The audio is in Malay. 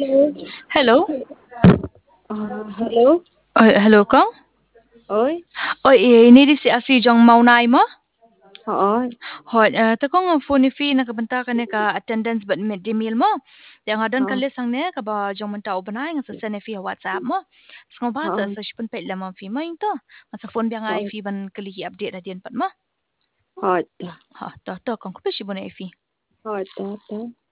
Hello. Hello. Hello kang. Oi. Oi, ini di si Afi Jong Maunai mo? Oo. Hot, takong ang phone fee nakabanta ka ne ka attendance but mid meal mo. Yang adon ka Oo. lisang ne ka ba jong manta ubanay nga sa sene fee WhatsApp mo. Sa ba sa Oo. sa shipon pa lamang fee mo ito. Sa phone biya nga Oo. fee ban kalihi update na din pat mo. Hot. Ha, to kang ko pa shibon na fee. Hot. Hot.